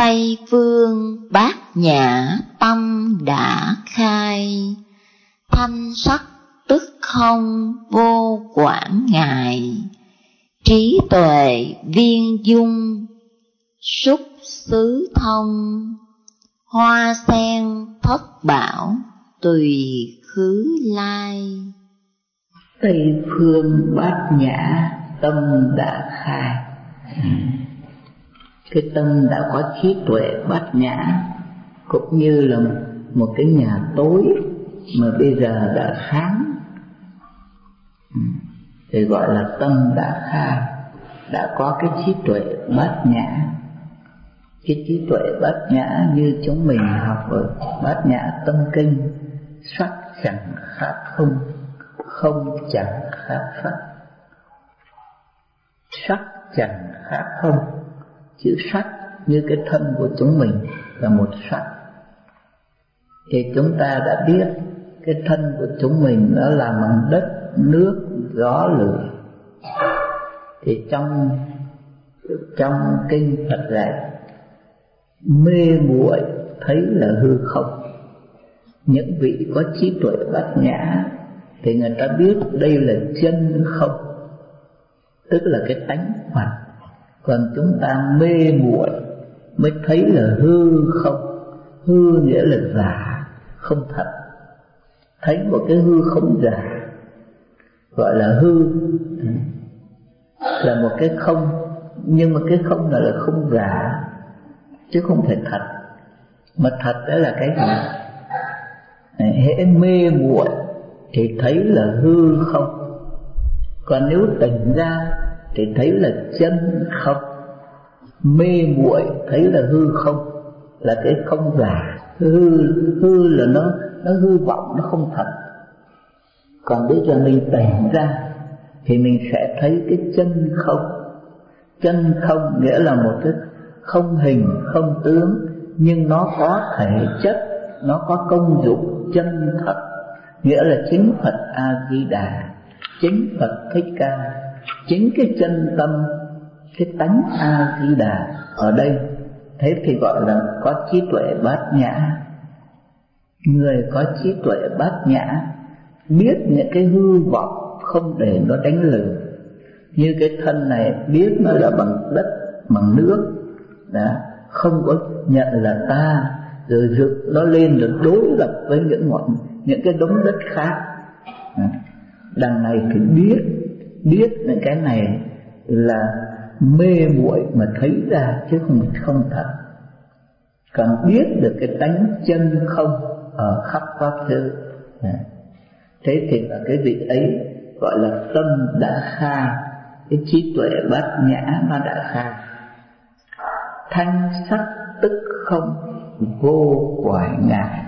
Tây phương bát nhã tâm đã khai, thanh sắc tức không vô quản ngại, trí tuệ viên dung xúc xứ thông, hoa sen thất bảo tùy khứ lai. Tây phương bát nhã tâm đã khai. Cái tâm đã có trí tuệ bát nhã, cũng như là một cái nhà tối mà bây giờ đã sáng, thì gọi là tâm đã khai, đã có cái trí tuệ bát nhã. Cái trí tuệ bát nhã như chúng mình học ở Bát Nhã Tâm Kinh: sắc chẳng khác không, không chẳng khác sắc. Sắc chẳng khác không, chữ sắc như cái thân của chúng mình là một sắc. Thì chúng ta đã biết cái thân của chúng mình nó là bằng đất, nước, gió, lửa. Thì trong kinh Phật dạy, mê muội thấy là hư không. Những vị có trí tuệ bát nhã thì người ta biết đây là chân không, tức là cái tánh Phật. Còn chúng ta mê muội mới thấy là hư không. Hư nghĩa là giả, không thật. Thấy một cái hư không giả gọi là hư, là một cái không. Nhưng mà cái không là không giả, chứ không phải thật. Mà thật đó là cái gì? Hễ mê muội thì thấy là hư không. Còn nếu tỉnh ra thì thấy là chân không. Mê muội thấy là hư không, là cái không giả. Hư là nó hư vọng, nó không thật. Còn bây giờ mình tỉnh ra thì mình sẽ thấy cái chân không. Chân không nghĩa là một cái không hình, không tướng, nhưng nó có thể chất, nó có công dụng chân thật. Nghĩa là chính Phật A-di-đà, chính Phật Thích Ca, chính cái chân tâm, cái tánh A-di-đà ở đây. Thế thì gọi là có trí tuệ bát nhã. Người có trí tuệ bát nhã biết những cái hư vọng không để nó đánh lừa. Như cái thân này biết nó là bằng đất, bằng nước đó, không có nhận là ta, rồi dựng nó lên rồi đối lập với những cái đống đất khác. Đằng này thì biết những cái này là mê muội mà thấy ra, chứ không thật. Còn biết được cái tánh chân không ở khắp pháp giới. Thế thì là cái vị ấy gọi là tâm đã khai, cái trí tuệ bát nhã nó đã khai. Thanh sắc tức không vô quản ngại.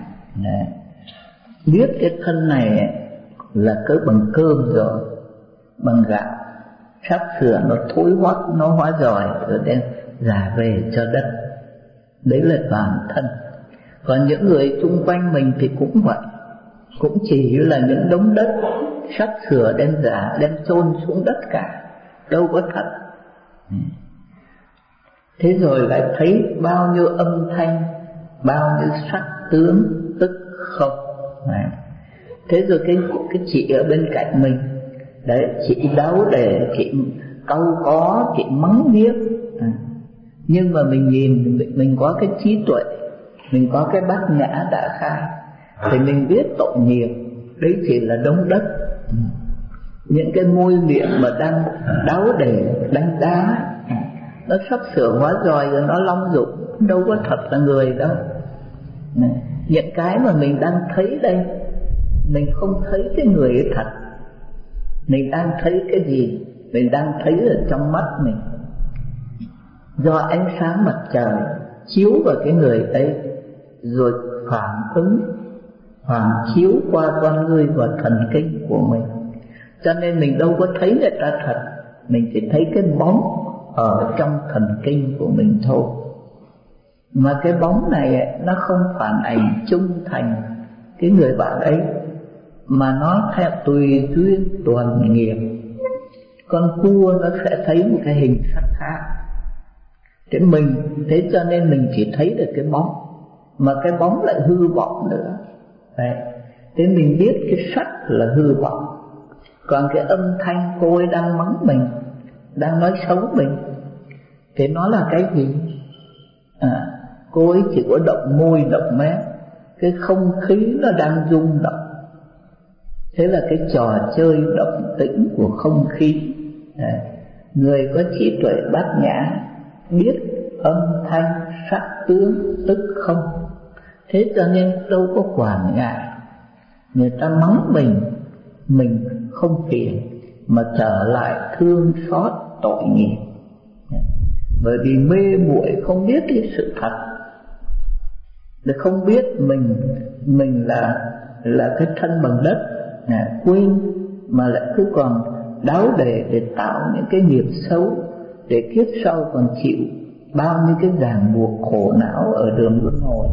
Biết cái thân này là cỡ bằng cơm rồi, bằng gạo, sắp sửa nó thối hoắt, nó hóa giỏi rồi đem giả về cho đất. Đấy là toàn thân. Còn những người xung quanh mình thì cũng vậy, cũng chỉ là những đống đất sắp sửa đem giả, đem chôn xuống đất cả, đâu có thật. Thế rồi lại thấy bao nhiêu âm thanh, bao nhiêu sắc tướng tức không. Thế rồi cái chị ở bên cạnh mình đấy, chị đấu để chị câu có, chị mắng nhiếc. Nhưng mà mình nhìn, mình có cái trí tuệ, mình có cái bát nhã đã khai, thì mình biết tội nghiệp. Đấy chỉ là đống đất. Những cái môi miệng mà đang đáo để đánh đá, nó sắp sửa hóa giỏi rồi, nó long dụng, đâu có thật là người đâu. Những cái mà mình đang thấy đây, mình không thấy cái người ấy thật. Mình đang thấy cái gì? Mình đang thấy ở trong mắt mình, do ánh sáng mặt trời chiếu vào cái người ấy, rồi phản ứng, phản chiếu qua con ngươi và thần kinh của mình. Cho nên mình đâu có thấy người ta thật, mình chỉ thấy cái bóng ở trong thần kinh của mình thôi. Mà cái bóng này nó không phản ảnh trung thành cái người bạn ấy, mà nó theo tùy duyên tuần nghiệp. Con cua nó sẽ thấy một cái hình sắc khác. Thế cho nên mình chỉ thấy được cái bóng, mà cái bóng lại hư vọng nữa. Đấy. Thế mình biết cái sắc là hư vọng. Còn cái âm thanh cô ấy đang mắng mình, đang nói xấu mình, thì nó là cái gì? Cô ấy chỉ có động môi động mép, cái không khí nó đang rung động. Thế là cái trò chơi động tĩnh của không khí. Đấy. Người có trí tuệ bát nhã biết âm thanh sắc tướng tức không. Thế cho nên đâu có quản ngại. Người ta mắng mình không phiền, mà trở lại thương xót tội nghiệp. Bởi vì mê muội không biết cái sự thật, để không biết mình là cái thân bằng đất, quên mà lại cứ còn đáo để tạo những cái nghiệp xấu, để kiếp sau còn chịu bao nhiêu cái ràng buộc khổ não ở đường luân hồi.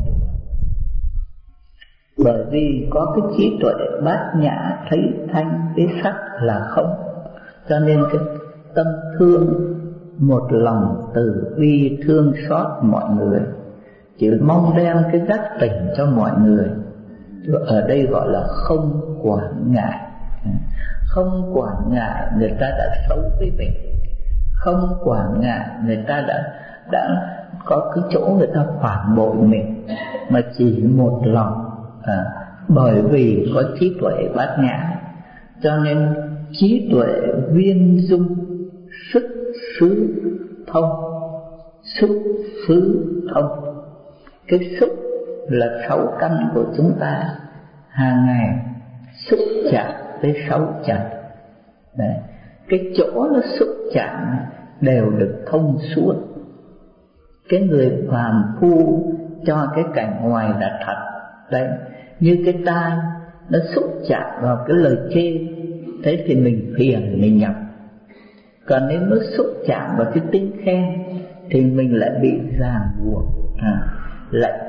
Bởi vì có cái trí tuệ bát nhã thấy thanh cái sắc là không, cho nên cái tâm thương, một lòng từ bi thương xót mọi người, chỉ mong đem cái giác tỉnh cho mọi người. Ở đây gọi là không quản ngại. Không quản ngại người ta đã xấu với mình, không quản ngại người ta đã có cái chỗ người ta phản bội mình, mà chỉ một lòng. Bởi vì có trí tuệ bát nhã, cho nên trí tuệ viên dung, sức xứ thông. Xúc xứ thông. Cái xúc là 6 căn của chúng ta, hàng ngày xúc chạm tới 6 chặt. Đấy. Cái chỗ nó xúc chạm đều được thông suốt. Cái người phàm phu cho cái cảnh ngoài là thật. Đấy, như cái tai nó xúc chạm vào cái lời chê, thế thì mình phiền, mình nhập. Còn nếu nó xúc chạm vào cái tiếng khen thì mình lại bị ràng buộc, lại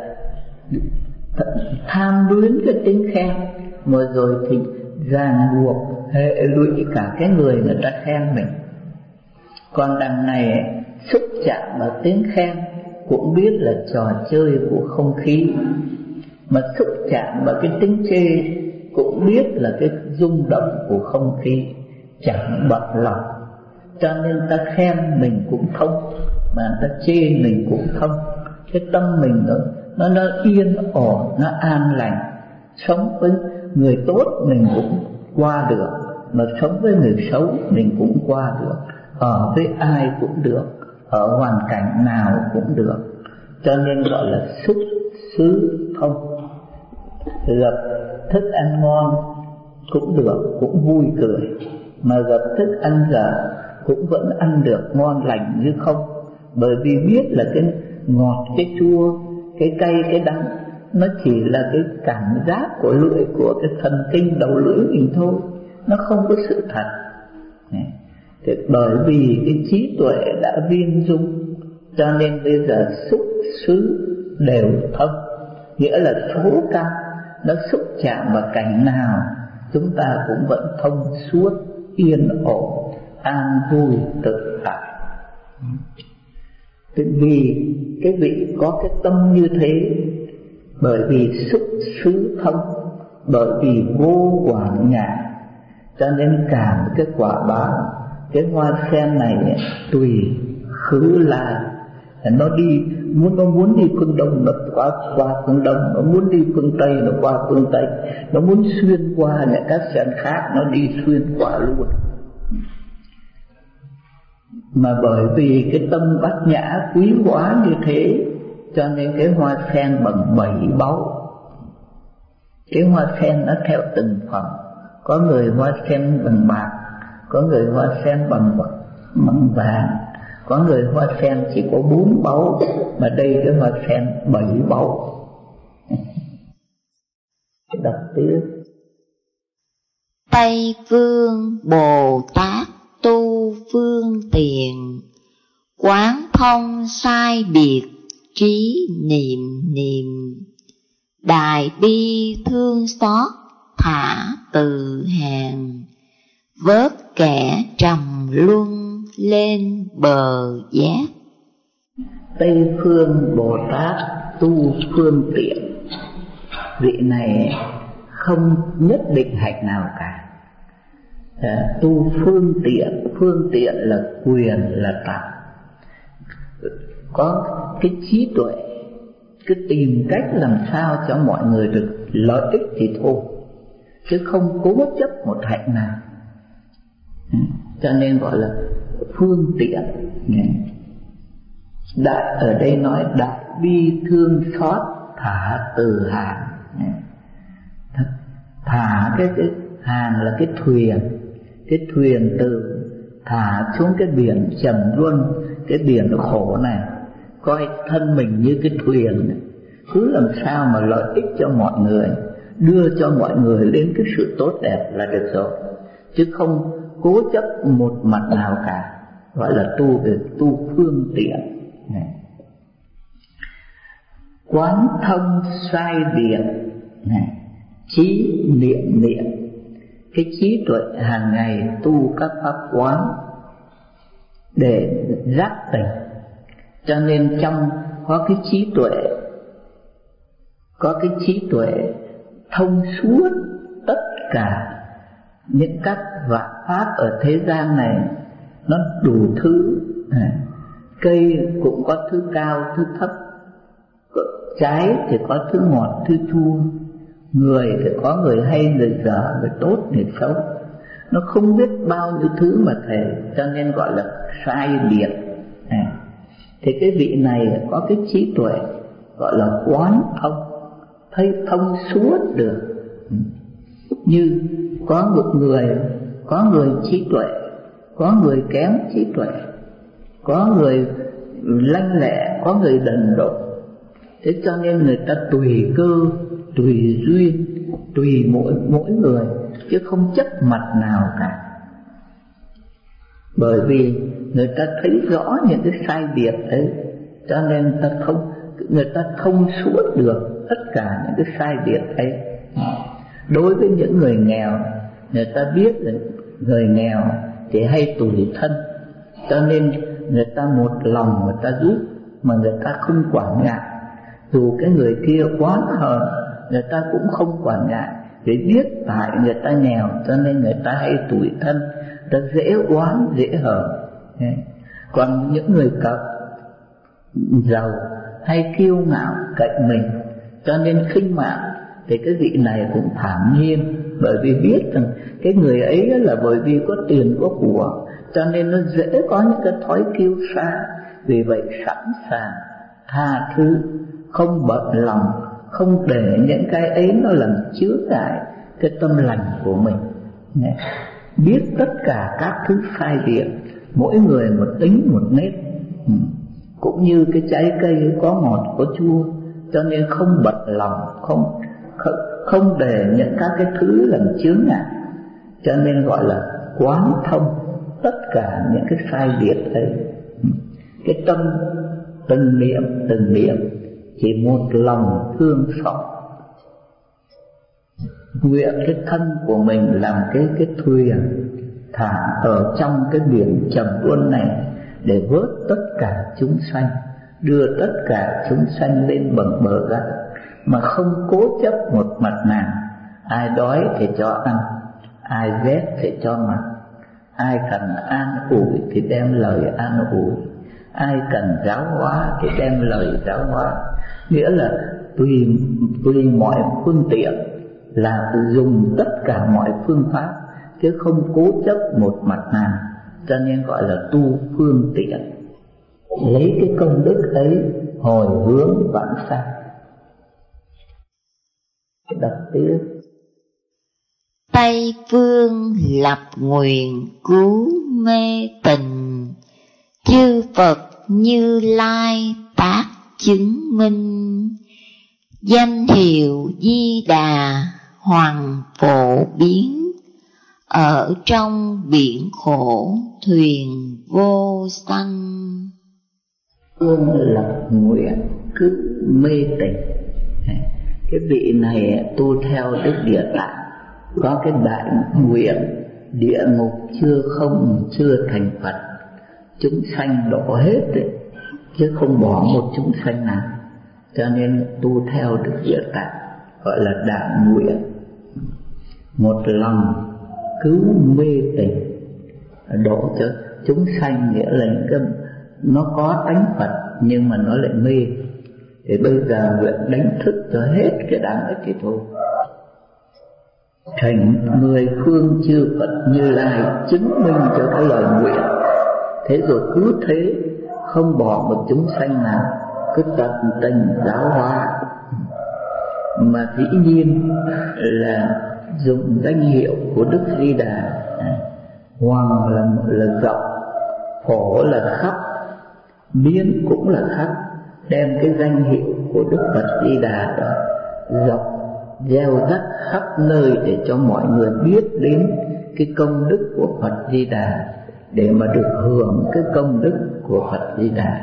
tham luyến cái tiếng khen, mà rồi thì ràng buộc hệ lụy cả cái người ta khen mình. Còn đằng này xúc chạm vào tiếng khen cũng biết là trò chơi của không khí, mà xúc chạm vào cái tiếng chê cũng biết là cái rung động của không khí, chẳng bận lòng. Cho nên ta khen mình cũng thông, mà ta chê mình cũng thông. Cái tâm mình nó yên ổn, nó an lành. Sống với người tốt mình cũng qua được, mà sống với người xấu mình cũng qua được. Ở với ai cũng được, ở hoàn cảnh nào cũng được. Cho nên gọi là xúc xứ thông. Gặp thức ăn ngon cũng được, cũng vui cười, mà gặp thức ăn dở cũng vẫn ăn được ngon lành như không. Bởi vì biết là cái ngọt, cái chua, cái cay, cái đắng nó chỉ là cái cảm giác của lưỡi, của cái thần kinh đầu lưỡi mình thôi, nó không có sự thật. Thì bởi vì cái trí tuệ đã viên dung, cho nên bây giờ xúc xứ đều thông. Nghĩa là số căn nó xúc chạm vào cảnh nào chúng ta cũng vẫn thông suốt, yên ổn, an vui, tự tại. Vì cái vị có cái tâm như thế, bởi vì xúc xứ thông, bởi vì vô quản ngại, cho nên cả cái quả báo, cái hoa sen này tùy khứ lai. Nó muốn đi phương Đông nó qua phương Đông, nó muốn đi phương Tây nó qua phương Tây, nó muốn xuyên qua những các sen khác nó đi xuyên qua luôn. Mà bởi vì cái tâm bát nhã quý hóa như thế, cho nên cái hoa sen bằng 7 báu. Cái hoa sen nó theo từng phẩm. Có người hoa sen bằng bạc, có người hoa sen bằng vàng, có người hoa sen chỉ có 4 báu, mà đây cái hoa sen 7 báu. Đọc tiếp. Tây Phương Bồ Tát tu phương tiện, quán thông sai biệt trí niệm niệm. Đại bi thương xót thả từ hàng, vớt kẻ trầm luân lên bờ giác. Tây Phương Bồ Tát tu phương tiện. Vị này không nhất định hạnh nào cả. Tu phương tiện là quyền, là tạo. Có cái trí tuệ, cứ tìm cách làm sao cho mọi người được lợi ích thì thôi, chứ không cố chấp một hạnh nào. Cho nên gọi là phương tiện. Đại ở đây nói đại bi thương xót, thả từ hàng. Thả cái hàng là cái thuyền từ thả xuống cái biển trầm luân, cái biển khổ này, coi thân mình như cái thuyền này. Cứ làm sao mà lợi ích cho mọi người, đưa cho mọi người đến cái sự tốt đẹp là được rồi, chứ không cố chấp một mặt nào cả. Gọi là tu phương tiện. Quán thông sai biệt, trí niệm. Cái trí tuệ hàng ngày tu các pháp quán để giác tỉnh. Cho nên trong có cái trí tuệ thông suốt tất cả những các vạn pháp ở thế gian này. Nó đủ thứ. Cây cũng có thứ cao, thứ thấp. Trái thì có thứ ngọt, thứ chua. Người thì có người hay, người dở, người tốt, người xấu. Nó không biết bao nhiêu thứ mà thầy, cho nên gọi là sai biệt. Thì cái vị này có cái trí tuệ gọi là quán thông, thấy thông suốt được. Như có người trí tuệ, có người kém trí tuệ, có người lanh lẹ, có người đần độn. Thế cho nên người ta tùy cơ, tùy duyên, tùy mỗi người, chứ không chấp mặt nào cả. Bởi vì người ta thấy rõ những cái sai biệt ấy, cho nên người ta thông suốt được tất cả những cái sai biệt ấy. Đối với những người nghèo, người ta biết là người nghèo thì hay tủi thân, cho nên người ta một lòng người ta giúp, mà người ta không quản ngại. Dù cái người kia quá hờn, người ta cũng không quản ngại, vì biết tại người ta nghèo cho nên người ta hay tủi thân, ta dễ oán dễ hờn. Còn những người giàu hay kiêu ngạo cạnh mình, cho nên khinh mạn, thì cái vị này cũng thản nhiên, bởi vì biết rằng cái người ấy là bởi vì có tiền có của, cho nên nó dễ có những cái thói kiêu sa. Vì vậy sẵn sàng tha thứ, không bận lòng, không để những cái ấy nó làm chướng ngại cái tâm lành của mình. Biết tất cả các thứ sai biệt, mỗi người một tính một nét. Cũng như cái trái cây ấy có ngọt có chua, cho nên không bận lòng, không để những các cái thứ làm chướng ngại. Cho nên gọi là quán thông tất cả những cái sai biệt ấy. Cái tâm từng niệm chỉ một lòng thương xót, nguyện cái thân của mình làm cái thuyền thả ở trong cái biển trầm luân này, để vớt tất cả chúng sanh, đưa tất cả chúng sanh lên bằng bờ gác, mà không cố chấp một mặt nào. Ai đói thì cho ăn, ai rét thì cho mặc, ai cần an ủi thì đem lời an ủi, ai cần giáo hóa thì đem lời giáo hóa. Nghĩa là tùy mọi phương tiện, là dùng tất cả mọi phương pháp, chứ không cố chấp một mặt nào. Cho nên gọi là tu phương tiện. Lấy cái công đức ấy hồi hướng vãng sanh. Đọc tiếp. Tây phương lập nguyện cứu mê tình, chư Phật Như Lai tác chứng minh. Danh hiệu Di Đà hoàng phổ biến, ở trong biển khổ thuyền vô sanh. Phương lập nguyện cứu mê tình. Cái vị này tu theo Đức Địa Tạng, có cái đại nguyện địa ngục chưa thành Phật, chúng sanh độ hết ấy. chứ không bỏ một chúng sanh nào. Cho nên tu theo Đức Địa Tạng gọi là đại nguyện, một lòng cứu mê tình, độ cho chúng sanh, nghĩa là những cái nó có tánh Phật nhưng mà nó lại mê. Thì bây giờ nguyện đánh thức cho hết cái đám ấy thì thôi. Thành 10 phương chư Phật Như Lai chứng minh cho cái lời nguyện. Thế rồi cứ thế không bỏ một chúng sanh nào, cứ tận tình giáo hóa. Mà dĩ nhiên là dùng danh hiệu của Đức Di Đà. Hoàng là rộng, phổ là khắp, biến cũng là khắp. Đem cái danh hiệu của Đức Phật Di Đà đó rộng gieo rắc khắp nơi để cho mọi người biết đến cái công đức của Phật Di Đà, để mà được hưởng cái công đức của Phật Di Đà.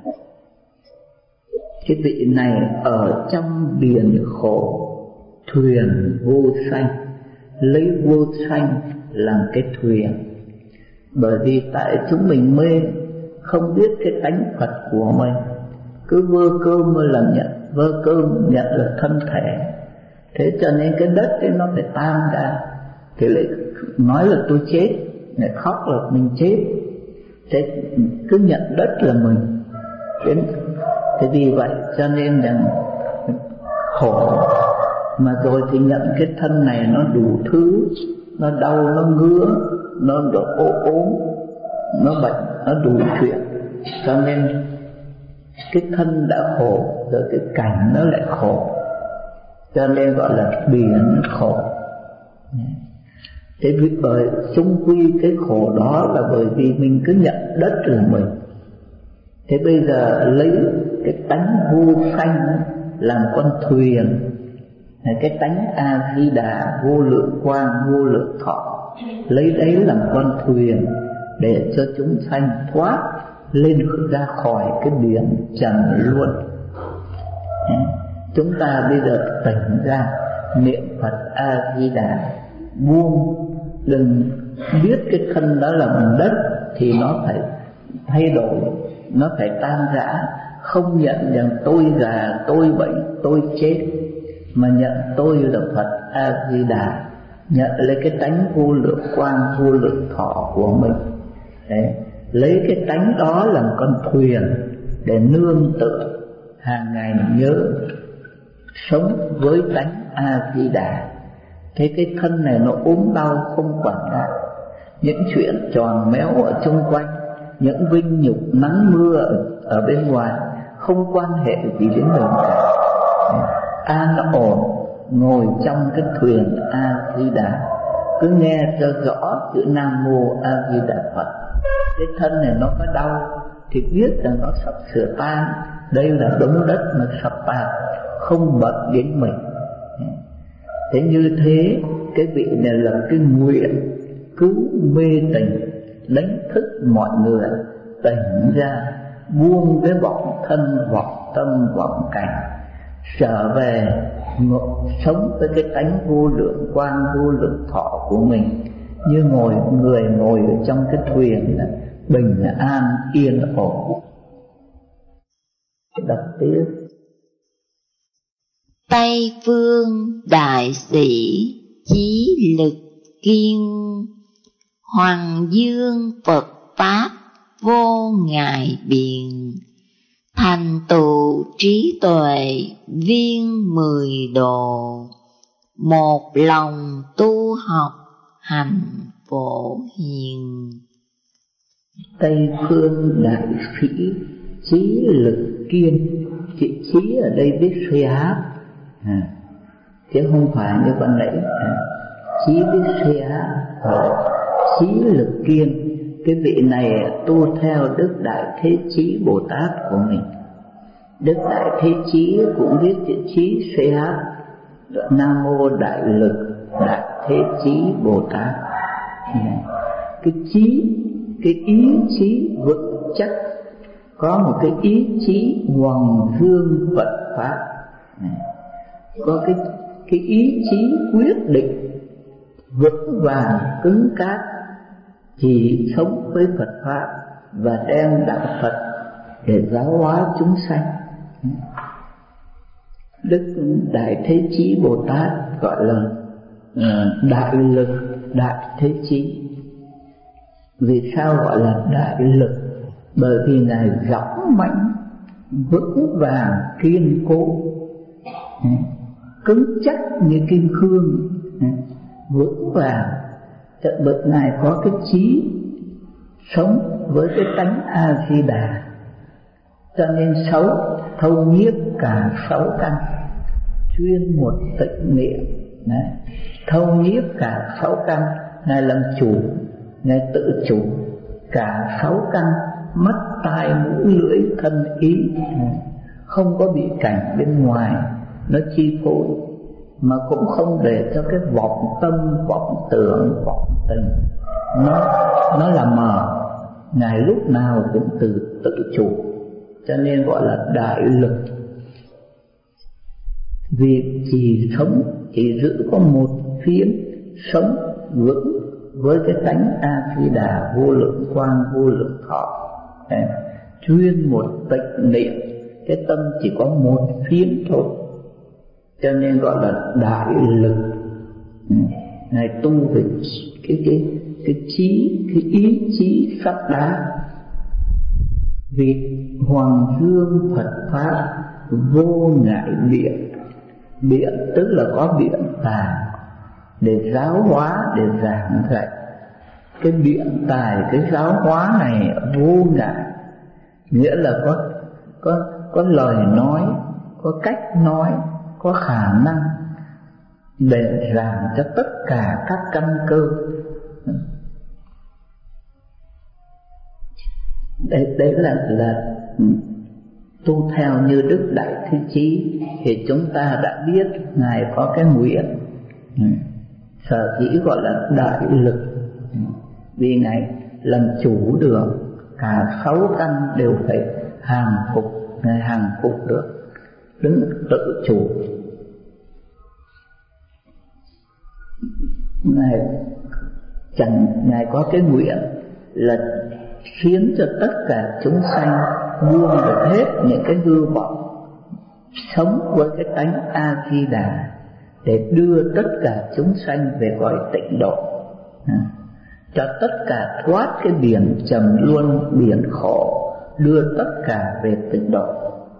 Cái vị này ở trong biển khổ, thuyền vô sanh, lấy vô sanh làm cái thuyền. Bởi vì tại chúng mình mê, không biết cái tánh Phật của mình, cứ vơ cơm là nhận, vơ cơm nhận là thân thể. Thế cho nên cái đất ấy nó phải tan ra. Thì lại nói là tôi chết, lại khóc là mình chết. Thế cứ nhận đất là mình. Thế vì vậy cho nên là khổ. Mà rồi thì nhận cái thân này nó đủ thứ, nó đau, nó ngứa, nó ốm, nó bệnh, nó đủ chuyện. Cho nên cái thân đã khổ, rồi cái cảnh nó lại khổ. Cho nên gọi là biển khổ. Thế vì bởi xung quy cái khổ đó là bởi vì mình cứ nhận đất là mình. Thế bây giờ lấy cái tánh vô sanh làm con thuyền, cái tánh A Di Đà vô lượng quang vô lượng thọ, lấy đấy làm con thuyền để cho chúng sanh thoát lên ra khỏi cái biển trần luôn. Chúng ta bây giờ tỉnh ra niệm Phật A Di Đà, buông, đừng biết cái thân đó là bằng đất thì nó phải thay đổi, nó phải tan rã. Không nhận rằng tôi già, tôi bệnh, tôi chết, mà nhận tôi là Phật A Di Đà, nhận lấy cái tánh vô lượng quang vô lượng thọ của mình. Đấy, lấy cái tánh đó làm con thuyền để nương tựa, hàng ngày nhớ sống với tánh A Di Đà. Thế cái thân này nó ốm đau không quản ngại, những chuyện tròn méo ở chung quanh, những vinh nhục nắng mưa ở bên ngoài không quan hệ gì đến mình cả. An ổn ngồi trong cái thuyền A Di Đà, cứ nghe cho rõ chữ Nam Mô A Di Đà Phật. Cái thân này nó có đau thì biết rằng nó sắp sửa tan, đây là đống đất mà sắp tan, không bận đến mình. Thế như thế cái vị này là cái nguyện cứu mê tình, đánh thức mọi người tỉnh ra, buông cái vọng thân, vọng tâm, vọng cảnh, trở về sống với cái tánh vô lượng quang vô lượng thọ của mình, như người ngồi ở trong cái thuyền là bình an yên ổn. Đọc tiếp. Tây phương đại sĩ chí lực kiên, Hoàng dương Phật Pháp vô ngại biện, thành tựu trí tuệ viên 10 độ, một lòng tu học hành phổ hiền. Tây phương đại sĩ chí lực kiên, chữ chí ở đây biết suy áp, chứ không phải như ban nãy chí biết suy áp. Chí lực kiên, cái vị này tu theo Đức Đại Thế Chí Bồ Tát của mình. Đức Đại Thế Chí cũng viết chữ chí suy áp, Nam Mô Đại Lực Đại Thế Chí Bồ Tát. Cái chí, cái ý chí vững chắc, có một cái ý chí hoàng dương Phật Pháp, có cái ý chí quyết định vững vàng cứng cáp, thì sống với Phật Pháp và đem đạo Phật để giáo hóa chúng sanh. Đức Đại Thế Chí Bồ Tát gọi là đại lực, đại thế chí. Vì sao gọi là đại lực? Bởi vì Ngài dõng mãnh, vững vàng, kiên cố, cứng chắc như kim cương, vững vàng. Bởi Ngài có cái trí sống với cái tánh A Di Đà, cho nên thâu nhiếp cả 6 căn, chuyên một tịnh niệm. Đấy. Thâu nhiếp cả 6 căn, Ngài làm chủ, Ngài tự chủ cả 6 căn: mắt, tai, mũi, lưỡi, thân, ý. Không có bị cảnh bên ngoài nó chi phối, mà cũng không để cho cái vọng tâm, vọng tưởng, vọng tình nó là mờ. Ngài lúc nào cũng tự chủ, cho nên gọi là đại lực. Vì chỉ giữ có một phiến sống vững với cái tánh A Di Đà vô lượng quang, vô lượng thọ. Chuyên một tịnh niệm, cái tâm chỉ có một phiến thôi, cho nên gọi là đại lực. Ngài tu về cái trí, cái ý chí sắt đá. Vì Hoàng Dương Phật Pháp vô ngại biện. Biện tức là có biện tài để giáo hóa, để giảng dạy. Cái biện tài, cái giáo hóa này vô ngại, nghĩa là có lời nói, có cách nói, có khả năng để giảng cho tất cả các căn cơ. Đấy là tu theo như Đức Đại Thế Chí thì chúng ta đã biết Ngài có cái nguyện, sở dĩ gọi là đại lực. Vì Ngài làm chủ được cả 6 căn đều phải hàng phục, Ngài hàng phục được, đứng tự chủ. Ngài có cái nguyện là khiến cho tất cả chúng sanh buông được hết những cái hư vọng, sống với cái tánh A Di Đà, để đưa tất cả chúng sanh về cõi tịnh độ, cho tất cả thoát cái biển trầm luân, biển khổ, đưa tất cả về tịnh độ.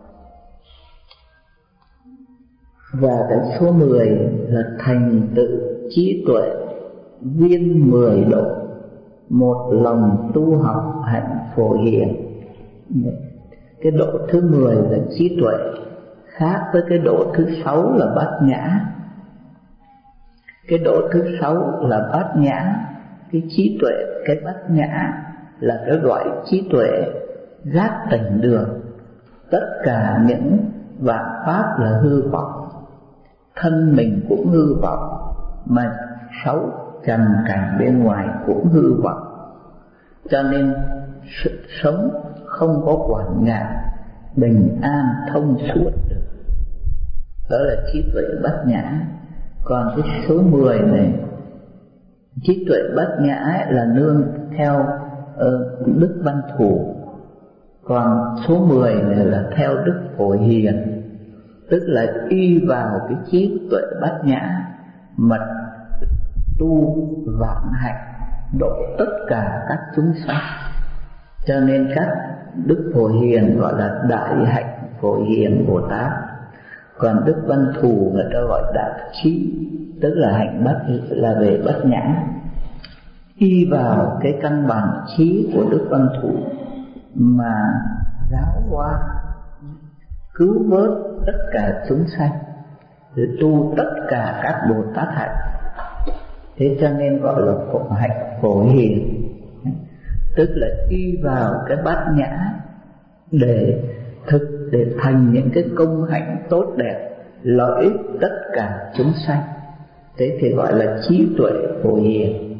Và cái số 10 là thành tựu trí tuệ viên 10 độ, một lòng tu học hạnh phổ hiền. Cái độ thứ 10 là trí tuệ, khác với cái độ thứ 6 là bát nhã. Cái độ thứ 6 là bát nhã, cái trí tuệ, cái bát nhã là cái loại trí tuệ giác tỉnh được tất cả những vạn pháp là hư vọng, thân mình cũng hư vọng, mà 6 trần cảnh bên ngoài cũng hư vọng, cho nên sống không có quản ngại, bình an thông suốt được. Đó là trí tuệ bát nhã. Còn cái số 10 này, trí tuệ bát nhã là nương theo Đức Văn Thủ, còn số 10 này là theo Đức Phổ Hiền, tức là y vào cái trí tuệ bát nhã mà tu vạn hạnh, độ tất cả các chúng sanh. Cho nên các Đức Phổ Hiền gọi là Đại Hạnh Phổ Hiền Bồ Tát. Còn Đức Văn Thù người ta gọi Đại Trí, tức là hạnh bát, là về bát nhã. Y vào cái căn bản trí của Đức Văn Thù mà giáo hóa, cứu vớt tất cả chúng sanh, để tu tất cả các Bồ Tát hạnh. Thế cho nên gọi là hạnh Phổ Hiền, tức là y vào cái bát nhã để thành những cái công hạnh tốt đẹp, lợi ích tất cả chúng sanh. Thế thì gọi là trí tuệ Phổ Hiền.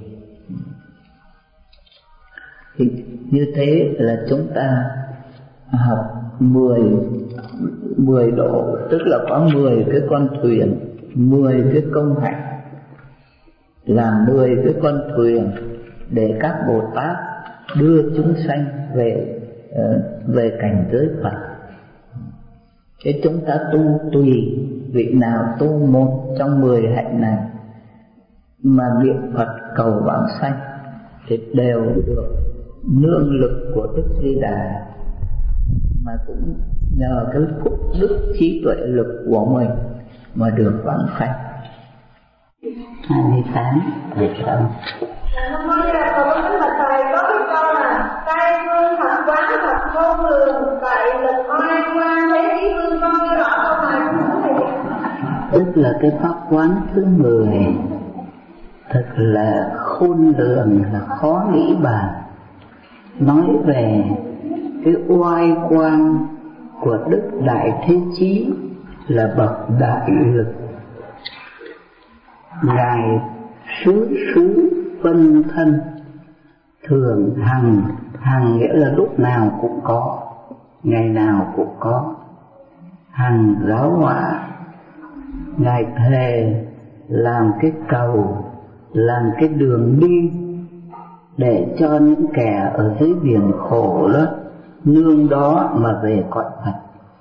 Thì như thế là chúng ta học 10 độ, tức là có 10 cái con thuyền, 10 cái công hạnh, làm 10 cái con thuyền để các Bồ Tát đưa chúng sanh về về cảnh giới Phật. Thế chúng ta tu tùy vị nào tu một trong 10 hạnh này mà niệm Phật cầu vãng sanh thì đều được nương lực của Đức Di Đà, mà cũng nhờ cái phúc đức trí tuệ lực của mình mà được vãng sanh. 28 về sau. Nó nói ra câu đó là thầy có cái câu là Tây phương Phật quán Phật vô thường, tại lực oai quan thế trí phương, con nghe rõ câu này không thầy? Tức là cái pháp quán thứ 10 thật là khôn lường, là khó nghĩ bàn. Nói về cái oai quang của Đức Đại Thế Chí là bậc đại lực. Ngài xứ xứ phân thân, thường hằng nghĩa là lúc nào cũng có, ngày nào cũng có, hằng giáo hóa. Ngài thề làm cái cầu, làm cái đường đi để cho những kẻ ở dưới biển khổ đó nương đó mà về cõi Phật.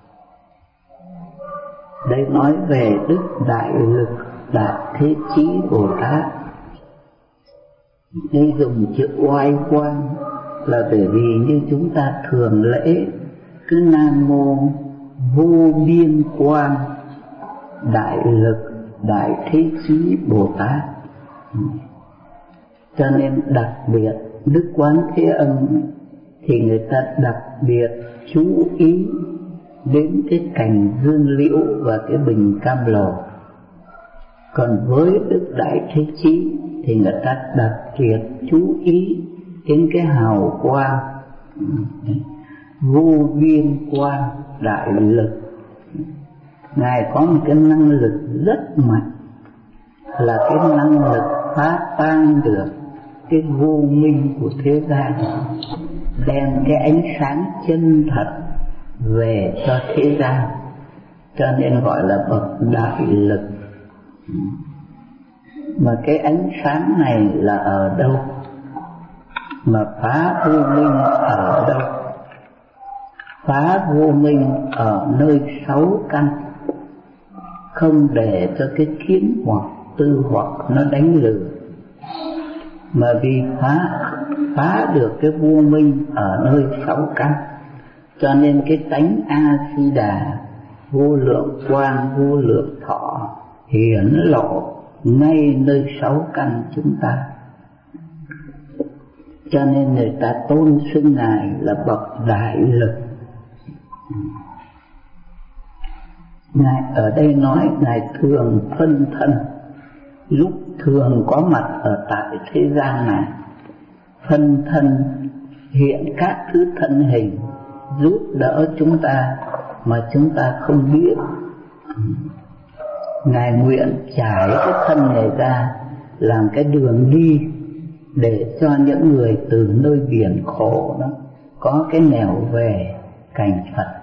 Đây nói về Đức Đại Lực Đại Thế Chí Bồ Tát. Đây dùng chữ oai quang là bởi vì như chúng ta thường lễ cứ Nam Mô Vô Biên Quang Đại Lực Đại Thế Chí Bồ Tát. Cho nên đặc biệt Đức Quán Thế Âm thì người ta đặc biệt chú ý đến cái cành dương liễu và cái bình cam lồ. Còn với Đức Đại Thế Chí thì người ta đặc biệt chú ý đến cái hào quang vô biên quang đại lực. Ngài có một cái năng lực rất mạnh, là cái năng lực phá tan được cái vô minh của thế gian, đem cái ánh sáng chân thật về cho thế gian, cho nên gọi là bậc đại lực. Mà cái ánh sáng này là ở đâu? Mà phá vô minh ở đâu? Phá vô minh ở nơi 6 căn, không để cho cái kiến hoặc tư hoặc nó đánh lừa. Mà vì phá được cái vô minh ở nơi 6 căn, cho nên cái tánh A-di-đà vô lượng quang vô lượng thọ hiển lộ ngay nơi 6 căn chúng ta. Cho nên người ta tôn xưng Ngài là bậc đại lực. Ngài ở đây nói Ngài thường phân thân, lúc thường có mặt ở tại thế gian này, phân thân hiện các thứ thân hình giúp đỡ chúng ta mà chúng ta không biết. Ngài nguyện trải cái thân này ra làm cái đường đi để cho những người từ nơi biển khổ đó có cái nẻo về cảnh Phật.